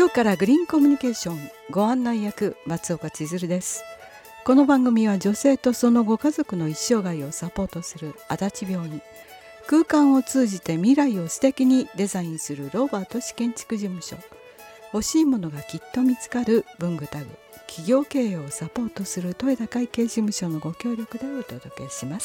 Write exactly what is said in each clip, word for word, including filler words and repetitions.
今日からグリーンコミュニケーションご案内役松岡千鶴です。この番組は女性とそのご家族の一生涯をサポートする足立病院、空間を通じて未来を素敵にデザインするローバー都市建築事務所、欲しいものがきっと見つかる文具タグ、企業経営をサポートする豊田会計事務所のご協力でお届けします。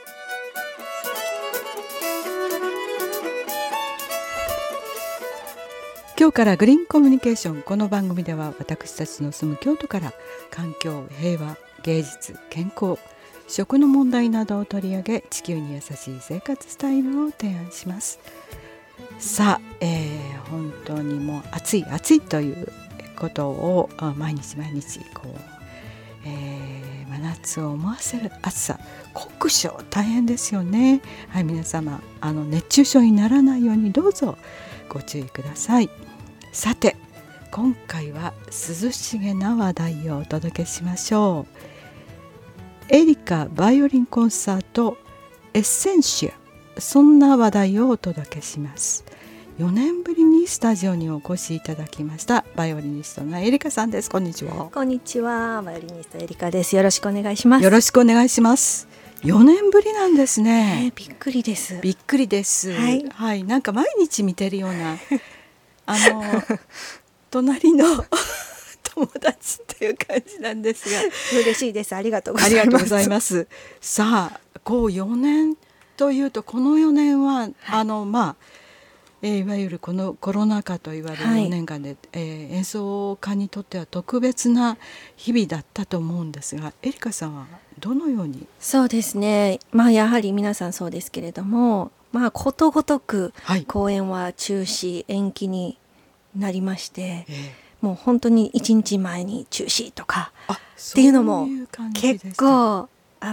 今日からグリーンコミュニケーション、この番組では私たちの住む京都から環境、平和、芸術、健康、食の問題などを取り上げ、地球に優しい生活スタイルを提案します。さあ、えー、本当にもう暑い暑いということを毎日毎日こう、えー、真夏を思わせる暑さ、酷暑大変ですよね。はい、皆様あの熱中症にならないようにどうぞご注意ください。さて、今回は涼しげな話題をお届けしましょう。エリカバイオリンコンサートエッセンシア、そんな話題をお届けします。よねんぶりにスタジオにお越しいただきましたバイオリニストのエリカさんです。こんにちは。 こんにちは、バイオリニストエリカです。よろしくお願いします。 よろしくお願いします。よねんぶりなんですね。 えー、びっくりですびっくりです、 はいはい、なんか毎日見てるようなあの隣の友達っていう感じなんですが、 嬉しいです。ありがとうございます。 ありがとうございます。さあ、こうよねんというと、このよねんは、はい、あのまあ、えー、いわゆるこのコロナ禍といわれるよねんかんで、はい、えー、演奏家にとっては特別な日々だったと思うんですが、エリカさんはどのように？ そうですね、まあ、やはり皆さんそうですけれども、まあ、ことごとく公演は中止、はい、延期になりまして、えー、もう本当にいちにちまえに中止とかっていうのも結構あって、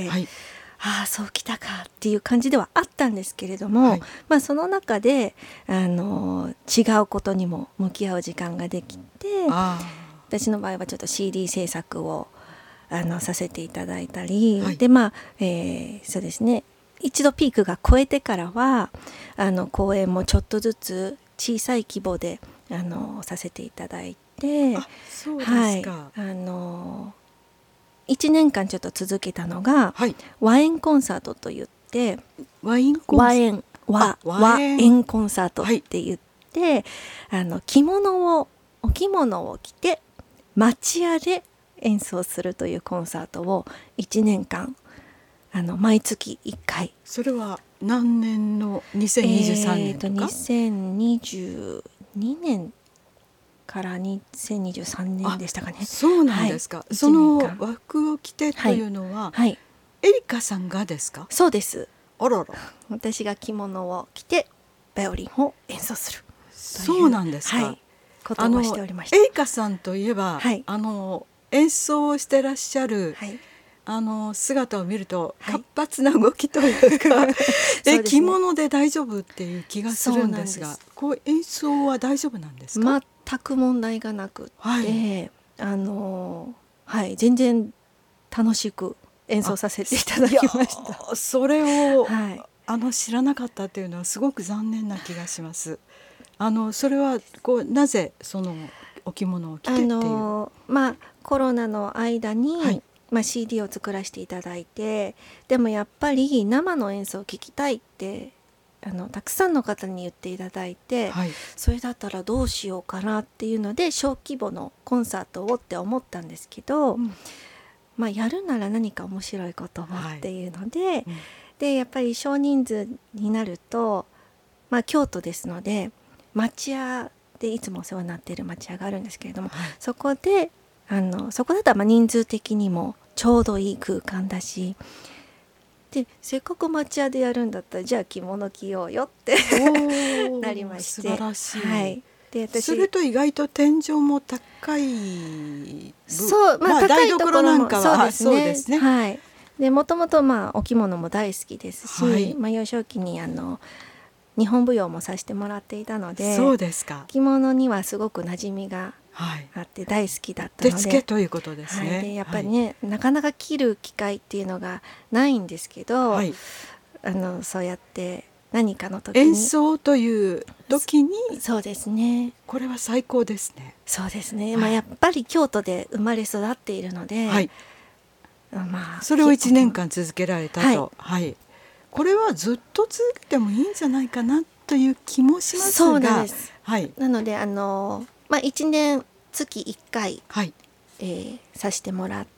はい、ああそうきたかっていう感じではあったんですけれども、はい、まあ、その中であの違うことにも向き合う時間ができて、私の場合はちょっと シーディー 制作をあのさせていただいたり、はい、でまあ、えー、そうですね、一度ピークが超えてからはあの公演もちょっとずつ小さい規模であのさせていただいて、 あ、そうですか。はい、 あのいちねんかんちょっと続けたのが、はい、和演コンサートといって、 和演コンサート、 和和和演コンサートって言って、はい、あの着物をお着物を着て町屋で演奏するというコンサートをいちねんかんあの毎月いっかい。 それは何年のにせんにじゅうさんねんとか、 えー、とにせんにじゅうにねんからにせんにじゅうさんねんでしたかね。 そうなんですか、はい、その和服を着てというのは、はいはい、エリカさんがですか？ そうです。 あらら、 私が着物を着てバイオリンを演奏するという、 そうなんですか、はい、 ことをしておりました。 エリカさんといえば、はい、あの演奏をしてらっしゃる、はい、あの姿を見ると活発な動きというか、はい、え、ね、着物で大丈夫っていう気がするんですが、こう演奏は大丈夫なんですか？ 全く問題がなくって、はい、あのはい、全然楽しく演奏させていただきました。 それを、はい、あの知らなかったというのはすごく残念な気がします。あのそれはこうなぜそのお着物を着てっていう、あの、 まあ、コロナの間に、はい、まあ、シーディー を作らせていただいて、でもやっぱり生の演奏を聴きたいってあのたくさんの方に言っていただいて、はい、それだったらどうしようかなっていうので小規模のコンサートをって思ったんですけど、うん、まあ、やるなら何か面白いことをっていうので、はい、うん、でやっぱり少人数になると、まあ、京都ですので町屋でいつもお世話になっている町屋があるんですけれども、はい、そこであのそこだったらまあ人数的にもちょうどいい空間だし、でせっかく町屋でやるんだったらじゃあ着物着ようよってなりまして、 素晴らしい、 はい、で私すると意外と天井も高い、 そう、まあ、まあ、高いところなんかはそうですね、はい、でもともとまあお着物も大好きですし、はい、まあ、幼少期にあの日本舞踊もさせてもらっていたので、 そうですか、 着物にはすごく馴染みがあって大好きだったので、 手付けということですね、 はい、でやっぱりね、はい、なかなか着る機会っていうのがないんですけど、はい、あのそうやって何かの時に演奏という時にそうですね、 これは最高ですね。 そうですね、まあ、やっぱり京都で生まれ育っているので、 はい、 まあ、 それをいちねんかん続けられたと、 はいはい、これはずっと続けてもいいんじゃないかなという気もしますが、 そうなんです、 はい、 なのであの、まあ、いちねん月いっかい、 はい、 えー、させてもらって、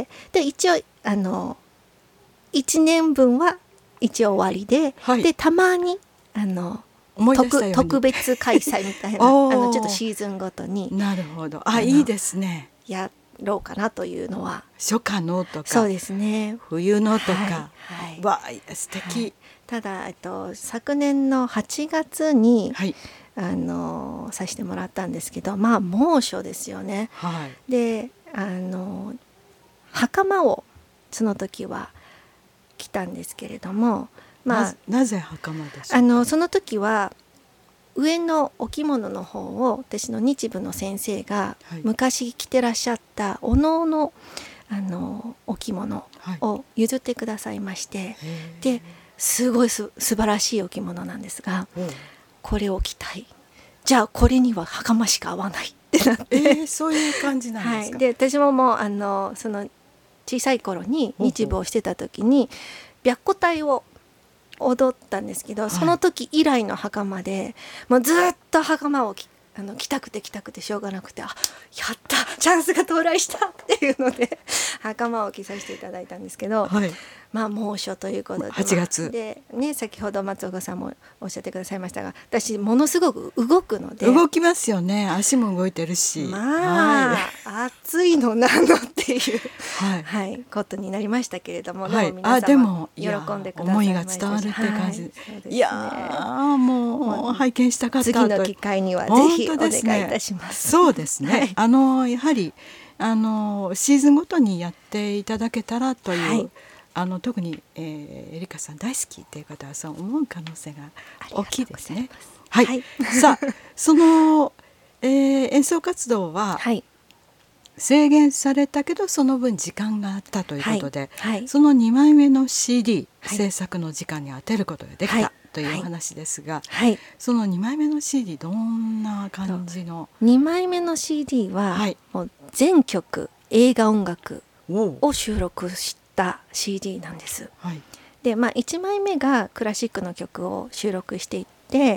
で一応あのいちねんぶんは一応終わりで、はい、でたまにあの特, 特別開催みたいなあのちょっとシーズンごとになるほど、あ、いいですね、 やろうかなというのは、 初夏のとかそうですね、 冬のとか、 はいはい、 わ素敵、はい、 ただと昨年のはちがつに、 はい、 あのさせてもらったんですけど、まあ猛暑ですよね、はい、であの袴をその時は着たんですけれども、まあ、 な, なぜ袴でしょうか。 あのその時は上のお着物の方を私の日舞の先生が昔着てらっしゃったお能の、あのお着物を譲ってくださいまして、はい、ですごいす素晴らしいお着物なんですが、これを着たい、じゃあこれには袴しか合わないってなって、えー、そういう感じなんですか。 はい、で私ももうあのその小さい頃に日舞をしてた時に白虎隊を踊ったんですけど、はい、その時以来の袴でもうずっと袴をきあの着たくて着たくてしょうがなくて、あ、やったチャンスが到来したっていうので袴を着させていただいたんですけど、はい、まあ猛暑ということではちがつで、ね、先ほど松岡さんもおっしゃってくださいましたが、私ものすごく動くので、 動きますよね、足も動いてるし、 まあ、はい、暑いのなのっていう、はいはい、ことになりましたけれども、 はい、 皆でも喜んでくださいましたし、 思いが伝わるって感じ、はいね、いやもう拝見したかったと、 次の機会にはぜひお願いいたします。 そうですね、はい、あのやはりあのシーズンごとにやっていただけたらという、はい、あの特に、えー、エリカさん大好きという方はそう思う可能性が大きいですね。はい、はい、さあその、えー、演奏活動は、はい、制限されたけどその分時間があったということで、はいはい、そのにまいめの シーディー、はい、制作の時間に当てることができた、はい、というお話ですが、はい、そのにまいめの シーディー どんな感じの。 にまいめの シーディー は、はい、もう全曲映画音楽を収録した シーディー なんです、はい、で、まあ、いちまいめがクラシックの曲を収録していって、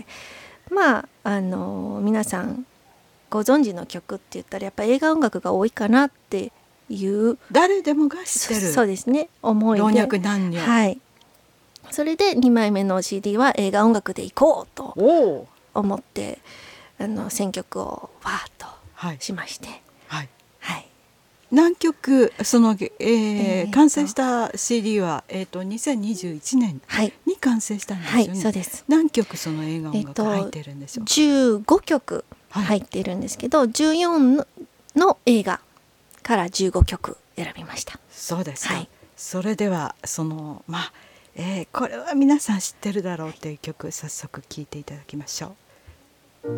まああの皆さんご存知の曲って言ったらやっぱり映画音楽が多いかなっていう、 誰でもが知ってる、 そ, そうですね、思いで、 老若男女、 はい、それでにまいめの シーディー は映画音楽でいこうと思ってあの選曲をわーっとしまして、はいはい、 何曲その、えーえー、完成した シーディー は、えー、とにせんにじゅういちねんに完成したんですよね、はいはい、そうです。何曲その映画音楽入ってるんでしょうか。 えー、じゅうごきょく入ってるんですけど、はい、じゅうよん の, の映画からじゅうごきょく選びました。 そうですか、はい、それではそのまあえー、これは皆さん知ってるだろうという曲、早速聴いていただきましょう。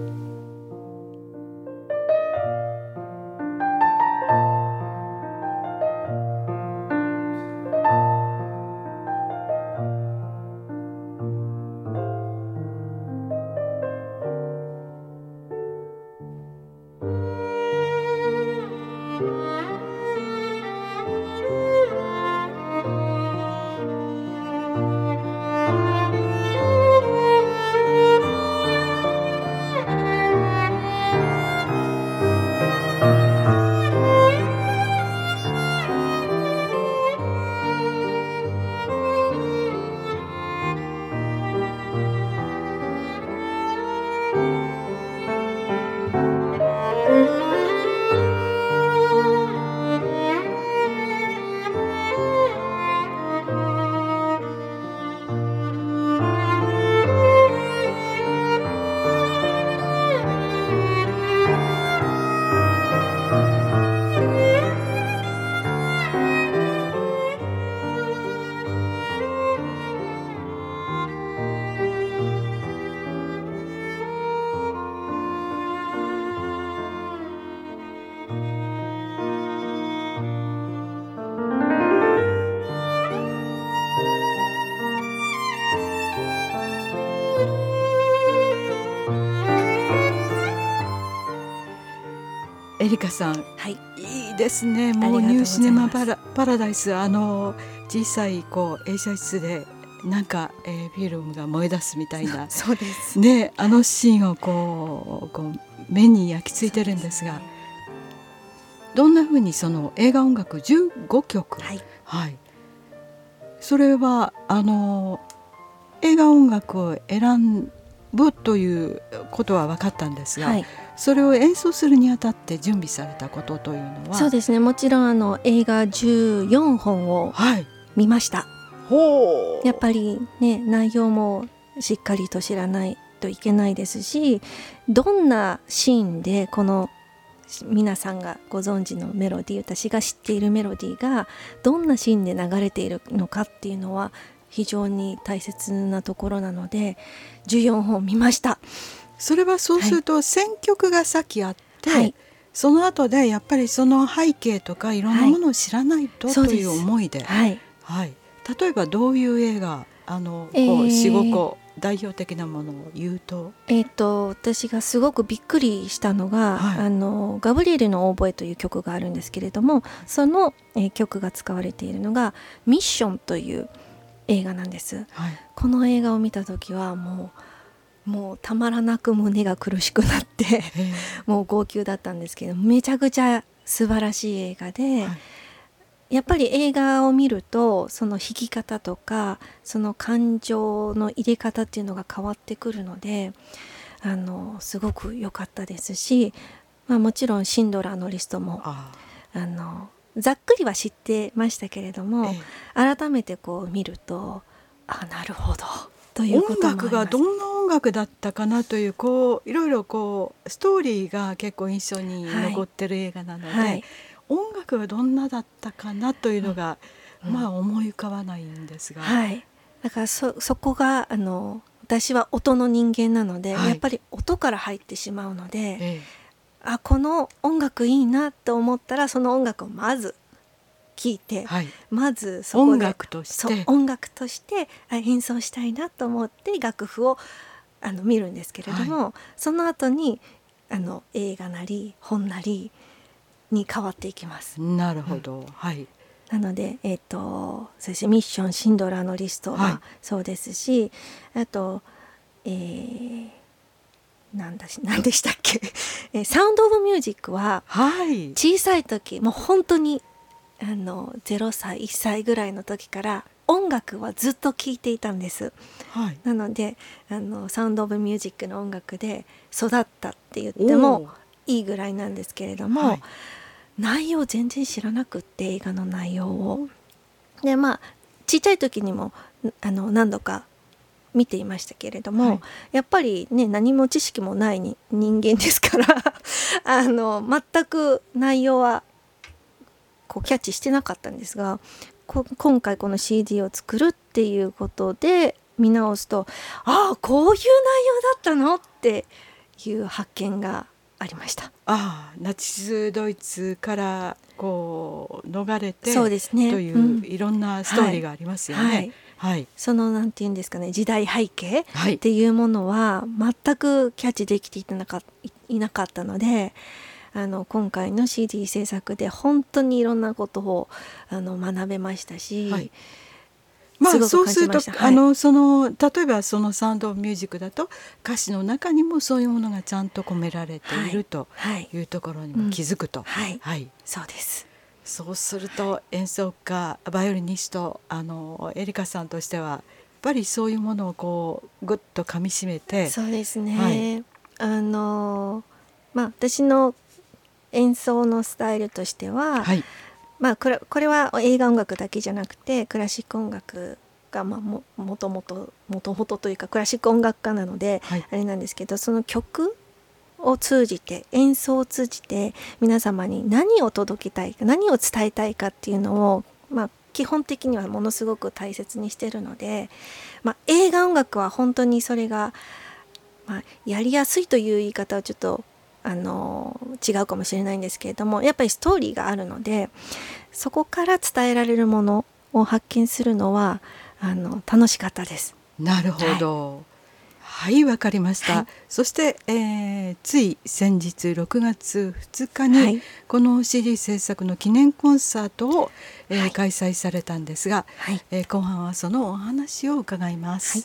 エリカさん、 はい、 いいですね。もうニューシネマパラ、パラダイス、あの小さいこう映写室でなんか、えー、フィルムが燃え出すみたいなそうですね、あのシーンをこう、こう目に焼き付いてるんですが、どんな風にその映画音楽じゅうごきょく、 はいはい、それはあの映画音楽を選ぶということは分かったんですが、はい、それを演奏するにあたって準備されたことというのは。 そうですね、もちろんあの映画じゅうよんほんを見ました、はい、ほうやっぱりね、内容もしっかりと知らないといけないですし、どんなシーンでこの皆さんがご存知のメロディー、私が知っているメロディーがどんなシーンで流れているのかっていうのは非常に大切なところなのでじゅうよんほん見ました。 それはそうすると選曲が先あって、はい、その後でやっぱりその背景とかいろんなものを知らないと、はい、という思いで、はいはい、例えばどういう映画、あの、えー、こう よん,ご 個代表的なものを言うと、 えー、と私がすごくびっくりしたのが、はい、あのガブリエルのオーボエという曲があるんですけれども、その、えー、曲が使われているのがミッションという映画なんです、はい、この映画を見た時はもうもうたまらなく胸が苦しくなってもう号泣だったんですけど、めちゃくちゃ素晴らしい映画で、はい、やっぱり映画を見るとその弾き方とかその感情の入れ方っていうのが変わってくるので、あのすごく良かったですし、まあ、もちろんシンドラーのリストもああのざっくりは知ってましたけれども、ええ、改めてこう見ると、あ、なるほどということもあります。 音楽がどんな音楽だったかなという、こういろいろこうストーリーが結構印象に残ってる映画なので、はいはい、音楽がどんなだったかなというのが、うん、まあ思い浮かばないんですが、 はい、だから そ, そこがあの私は音の人間なので、はい、やっぱり音から入ってしまうので、ええ、あ、この音楽いいなと思ったらその音楽をまず聴いて、はい、まずそこで音楽として音楽として演奏したいなと思って楽譜をあの見るんですけれども、はい、その後にあの映画なり本なりに変わっていきます。 なるほど、うん、はい。 なので、えーと、そしてミッションシンドラーのリストはそうですし、はい、あと、えー、なんだし何でしたっけサウンドオブミュージックは小さい時、はい、もう本当にあのゼロさいいっさいぐらいの時から音楽はずっと聴いていたんです、はい、なのであのサウンドオブミュージックの音楽で育ったって言ってもいいぐらいなんですけれども、はい、内容全然知らなくって、映画の内容をで、まあちっちゃい時にもあの何度か見ていましたけれども、はい、やっぱりね、何も知識もないに人間ですからあの全く内容はこうキャッチしてなかったんですが、こ今回この シーディー を作るっていうことで見直すと、ああこういう内容だったのっていう発見がありました。 ああ、ナチスドイツからこう逃れて、 そうですね、 という、うん、いろんなストーリーがありますよね、はいはいはい、 そのなんていうんですかね、時代背景っていうものは全くキャッチできていなかった、いなかったので、あの今回の シーディー 制作で本当にいろんなことをあの学べましたし、はい、 まあ、そうすると、はい、あのその例えばそのサウンドオブミュージックだと歌詞の中にもそういうものがちゃんと込められているというところにも気づくと、 はい、はいはい、そうです。 そうすると演奏家バイオリニスト、あのエリカさんとしてはやっぱりそういうものをこうぐっとかみしめて、 そうですね、はい、あのまあ私の演奏のスタイルとしては、はい、まあ、これ、これは映画音楽だけじゃなくてクラシック音楽が、まあ、も, もともともともとというかクラシック音楽家なので、はい、あれなんですけど、その曲を通じて演奏を通じて皆様に何を届けたいか、何を伝えたいかっていうのを、まあ、基本的にはものすごく大切にしてるので、まあ、映画音楽は本当にそれが、まあ、やりやすいという言い方はちょっとあの違うかもしれないんですけれども、やっぱりストーリーがあるのでそこから伝えられるものを発見するのはあの楽しかったです。 なるほど、はいはい、わかりました、 はい、 そして、えー、つい先日ろくがつふつかに、はい、この シーディー 制作の記念コンサートを、えーはい、開催されたんですが、はい、えー、後半はそのお話を伺います、はい。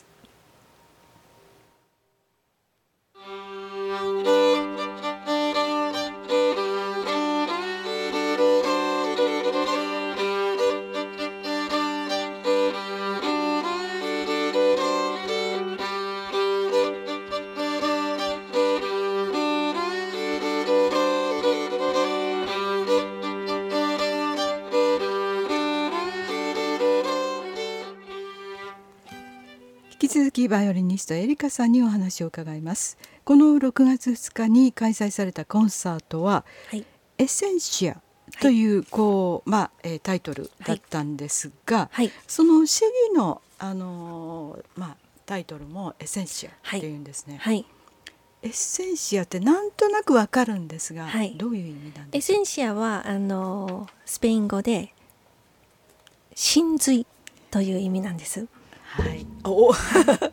引き続きバイオリニストエリカさんにお話を伺います。このろくがつふつかに開催されたコンサートは、はい、エッセンシアという、はい、こう、まあえー、タイトルだったんですが、はい、その シーディー の、あのーまあ、タイトルもエッセンシアっていうんですね、はいはい、エッセンシアってなんとなくわかるんですが、はい、どういう意味なんですか？ エッセンシアはあのスペイン語で真髄という意味なんです。 はい、おはい、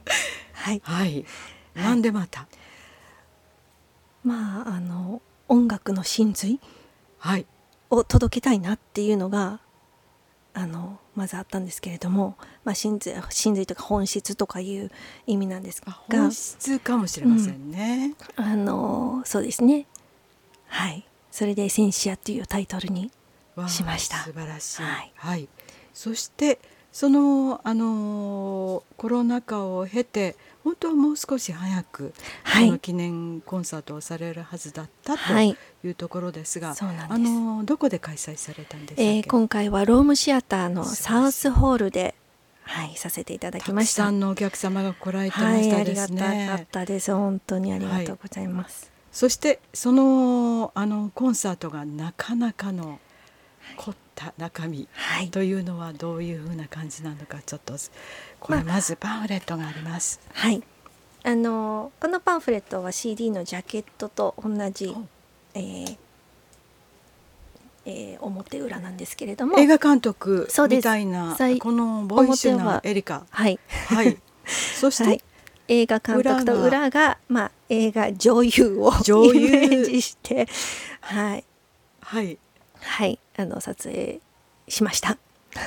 はい、なんでまた、はい、 まああの音楽の真髄を届けたいなっていうのがあのまずあったんですけれども、まあ、真髄、真髄とか本質とかいう意味なんですが、 本質かもしれませんね、 うん、あのそうですね、はい、それでエッセンシアというタイトルにしました。 素晴らしい、はいはい、そしてその、あのコロナ禍を経て本当はもう少し早く、はい、この記念コンサートをされるはずだったというところですが、はい、あのどこで開催されたんですか？ えー、今回はロームシアターのサウスホールで、はい、させていただきました。 たくさんのお客様が来られてましたですね、 はい、ありがたかったです。本当にありがとうございます、 はい、そしてその、あのコンサートがなかなかの凝った中身というのはどういうふうな感じなのか、ちょっとこれまずパンフレットがあります、 まあ、はいあのこのパンフレットは シーディー のジャケットと同じ、えーえー、表裏なんですけれども、 映画監督みたいなこのボイッシュなエリカ、 はい、 はい、そして、はい、 映画監督と裏が、まあ、映画女優を女優イメージしてはいはいはい、あの撮影しました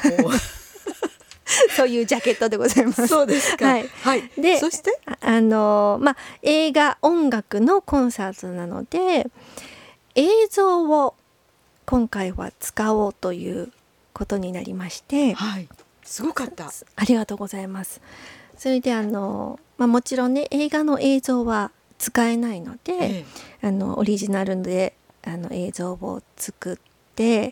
そういうジャケットでございます。 そうですか、はいはい、 でそしてあの、まあ、映画音楽のコンサートなので映像を今回は使おうということになりまして、 はい、すごかった。 ありがとうございます。それであの、まあ、もちろんね映画の映像は使えないので、ええ、あのオリジナルであの映像を作ってで、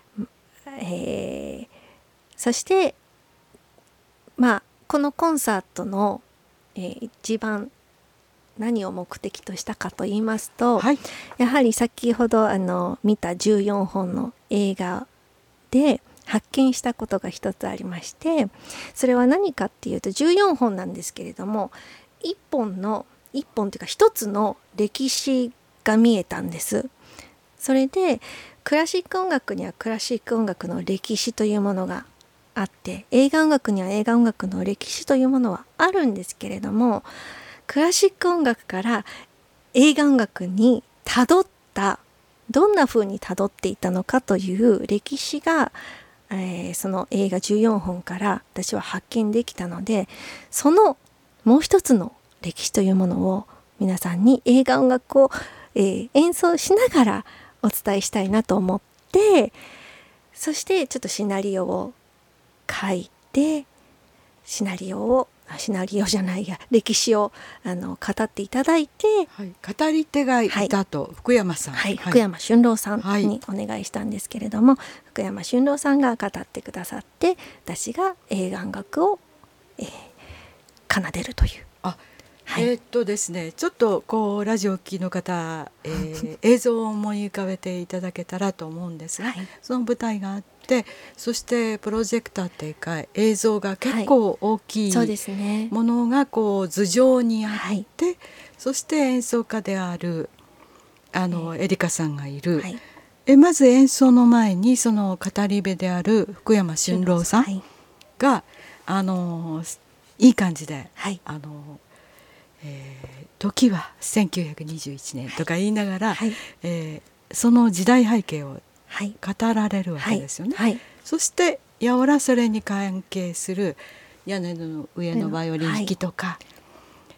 えー、そしてまあこのコンサートの、えー、一番何を目的としたかと言いますと、はい、やはり先ほどあの見たじゅうよんほんの映画で発見したことが一つありまして、それは何かっていうとじゅうよんほんなんですけれどもいっぽんのいっぽんというか一つの歴史が見えたんです。それでクラシック音楽にはクラシック音楽の歴史というものがあって映画音楽には映画音楽の歴史というものはあるんですけれどもクラシック音楽から映画音楽にたどったどんな風にたどっていたのかという歴史が、えー、その映画じゅうよんほんから私は発見できたのでそのもう一つの歴史というものを皆さんに映画音楽を、えー、演奏しながらお伝えしたいなと思ってそしてちょっとシナリオを書いてシナリオをシナリオじゃないや歴史をあの語っていただいて、 はい、語り手がいたと、はい、福山さん、 はいはい、福山俊郎さんにお願いしたんですけれども、はい、福山俊郎さんが語ってくださって私が映画音楽を、えー、奏でるというあはい、えー、っとですねちょっとこうラジオを聴きの方、えー、映像を思い浮かべていただけたらと思うんですが、はい、その舞台があってそしてプロジェクターっていうか映像が結構大きいものがこう頭上にあって、はい、そして演奏家であるあの、えー、エリカさんがいる、はい、えまず演奏の前にその語り部である福山俊郎さんが、はい、あのいい感じで、はい、あのえー、時はせんきゅうひゃくにじゅういちねんとか言いながら、 はい、 えー、その時代背景を語られるわけですよね、 はいはい、 そしてやおらそれに関係する屋根の上のバイオリン弾きとか、はい、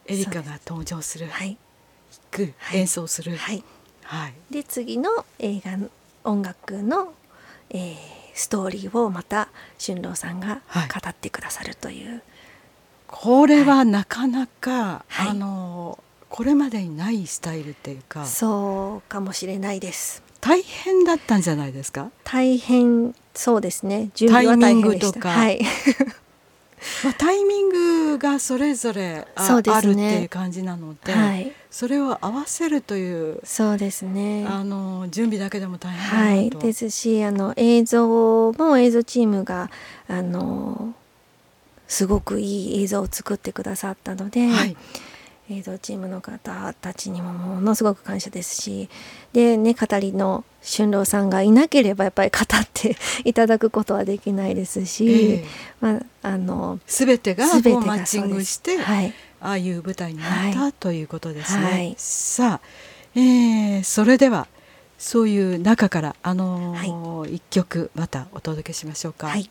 エリカが登場する、はい、弾く、はい、演奏する、 はいはい、 で次の映画音楽の、えー、ストーリーをまた俊郎さんが語ってくださるという、はい、 これはなかなか、はい、あのこれまでにないスタイルっていうか、 そうかもしれないです。 大変だったんじゃないですか。 大変そうですね、準備は大変でした。 タイミングとか、はいまあ、タイミングがそれぞれ あ,、ね、あるっていう感じなので、はい、それを合わせるというそうですね、 あの準備だけでも大変だなと、 はい、ですしあの映像も映像チームがあのすごくいい映像を作ってくださったので、はい、映像チームの方たちにもものすごく感謝ですし、でね、語りの俊郎さんがいなければやっぱり語っていただくことはできないですし、えーまあ、あの全てがこうマッチングして、はい、ああいう舞台になった、はい、ということですね、はい、さあ、えー、それではそういう中からあのーはい、いっきょくまたお届けしましょうか。はい、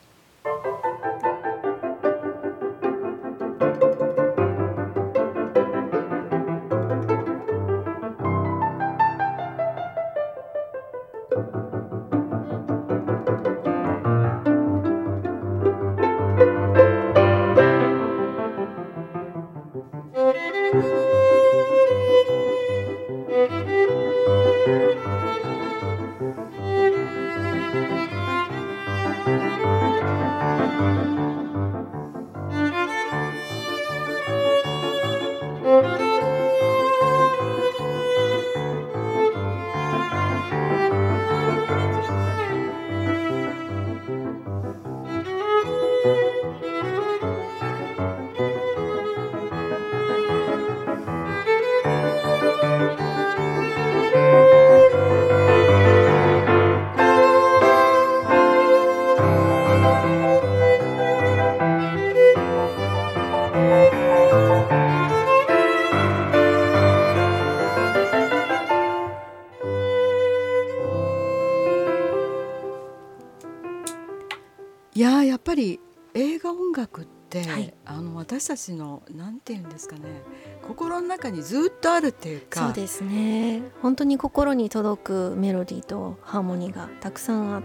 いややっぱり映画音楽って、はい、あの私たちのなんていうんですかね、心の中にずっとあるっていうか、 そうですね、本当に心に届くメロディーとハーモニーがたくさんあって、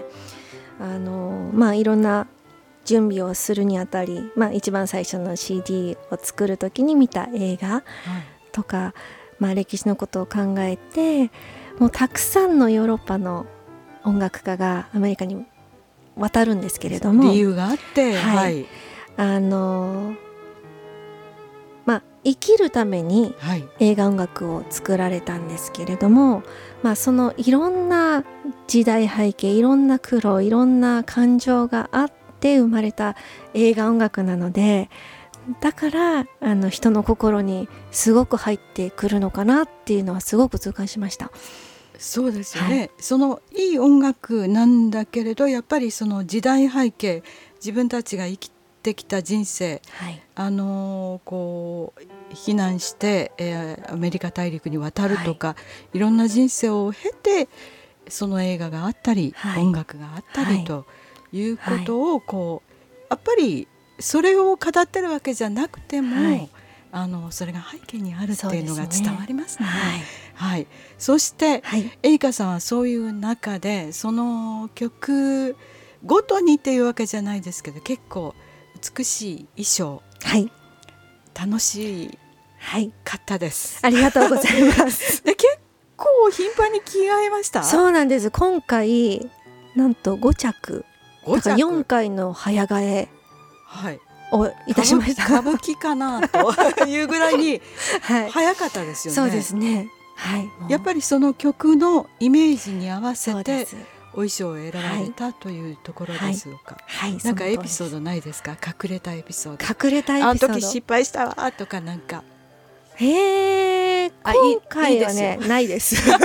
あのまあいろんな準備をするにあたり、まあ、一番最初の シーディー を作る時に見た映画とか、はい、まあ、歴史のことを考えて、もうたくさんのヨーロッパの音楽家がアメリカに渡るんですけれども、 理由があって、はいはい、 あのまあ、生きるために映画音楽を作られたんですけれども、はい、まあ、そのいろんな時代背景、いろんな苦労、いろんな感情があって生まれた映画音楽なので、だからあの人の心にすごく入ってくるのかなっていうのはすごく痛感しました。 そうですよね、はい、そのいい音楽なんだけれど、やっぱりその時代背景、自分たちが生きてきた人生、はい、あのこう避難して、えー、アメリカ大陸に渡るとか、はい、いろんな人生を経てその映画があったり、はい、音楽があったり、はい、ということをこうやっぱりそれを語ってるわけじゃなくても、はい、あのそれが背景にあるっていうのが伝わりますね。はいはい、そして、はい、エリカさんはそういう中でその曲ごとにっていうわけじゃないですけど、結構美しい衣装、はい、楽しい方です、 はい、ありがとうございますで結構頻繁に着替えました。 そうなんです。今回なんとごちゃく、だからよんかいの早替えをいたしました、 はい、歌舞伎かなというぐらいに早かったですよね、 はい、そうですね、はい、 やっぱりその曲のイメージに合わせてお衣装を選ばれた、はい、というところでしょうか、はいはい、なんかエピソードないですか？隠れたエピソード。 隠れたエピソード、 あの時失敗したわとかなんか。 へー、今回はね、いいないですなん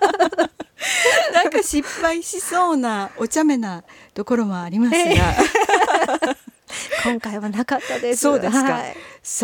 か失敗しそうなお茶目なところもありますが、 今回はなかったです。 そうですか、はい、さあ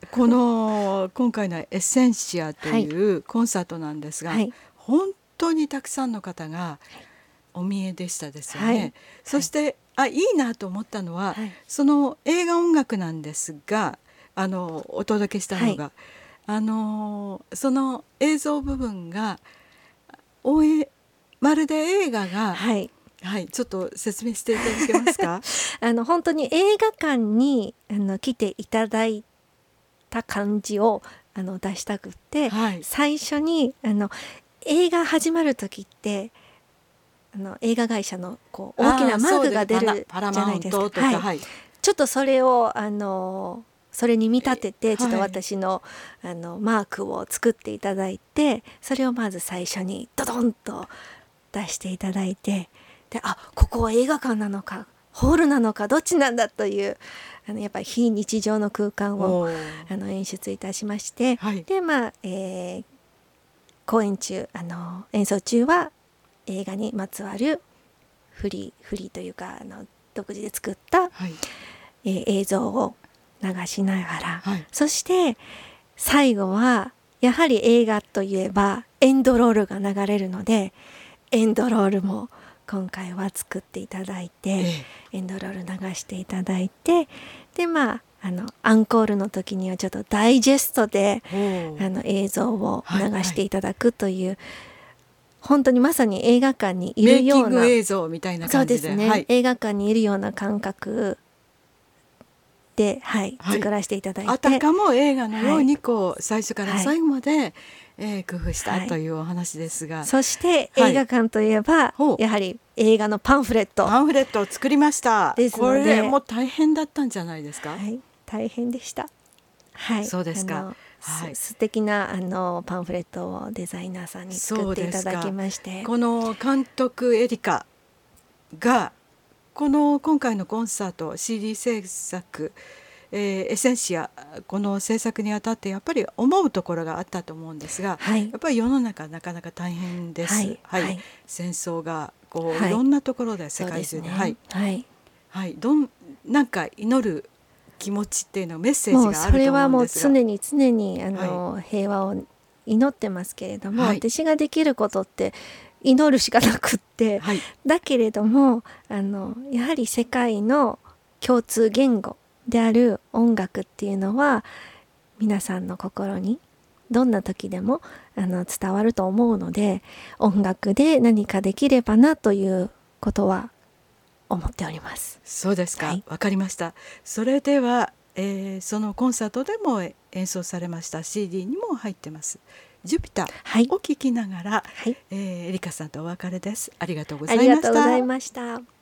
この今回のエッセンシアというコンサートなんですが、はい、本当にたくさんの方がお見えでしたですよね、はい、そして、はい、あいいなと思ったのは、はい、その映画音楽なんですがあのお届けしたのが、はい、あのその映像部分がおえまるで映画が、はいはい、ちょっと説明していただけますか？ あの本当に映画館にあの来ていただいた感じをあの出したくって、はい、最初にあの映画始まる時ってあの映画会社のこう大きなマークが出るじゃないですか。はいはい、ちょっとそれをあのそれに見立ててちょっと私の、はい、あのマークを作っていただいて、それをまず最初にドドンと出していただいて、であここは映画館なのかホールなのかどっちなんだというあのやっぱり非日常の空間をあの演出いたしまして、はい、でまあ、えー、公演中あの演奏中は映画にまつわるフリーフリーというかあの独自で作った、はい、えー、映像を流しながら、はい、そして最後はやはり映画といえばエンドロールが流れるのでエンドロールも今回は作っていただいて、ええ、エンドロール流していただいて、でまああのアンコールの時にはちょっとダイジェストであの映像を流していただくという、はいはい、本当にまさに映画館にいるようなメイキング映像みたいな感じで、 そうですね、はい、映画館にいるような感覚で、はいはい、作らせていただいて、 あたかも映画のようにこう、はい、最初から最後まで、はいえー、工夫したというお話ですが、はい、 そして映画館といえば、はい、やはり映画のパンフレットパンフレットを作りましたですので、これも大変だったんじゃないですか？ はい、大変でした。はい、 そうですか。 はい、素敵なあのパンフレットをデザイナーさんに作っていただきまして、 この監督エリカがこの今回のコンサート シーディー 制作、えー、エッセンシアこの制作にあたってやっぱり思うところがあったと思うんですが、はい、やっぱり世の中なかなか大変です、はいはいはい、戦争がこう、はい、いろんなところで世界中で、ねはいはいはい、どんなんか祈る気持ちっていうのメッセージがあると思うんですが、もうそれはもう常に常にあの、はい、平和を祈ってますけれども、はい、私ができることって祈るしかなくって、はい、だけれどもあのやはり世界の共通言語である音楽っていうのは皆さんの心にどんな時でもあの伝わると思うので、音楽で何かできればなということは思っております。 そうですか、はい、わかりました。それでは、えー、そのコンサートでも演奏されました シーディー にも入ってますジュピターを聴きながら、はいえー、エリカさんとお別れです。ありがとうございました。 ありがとうございました。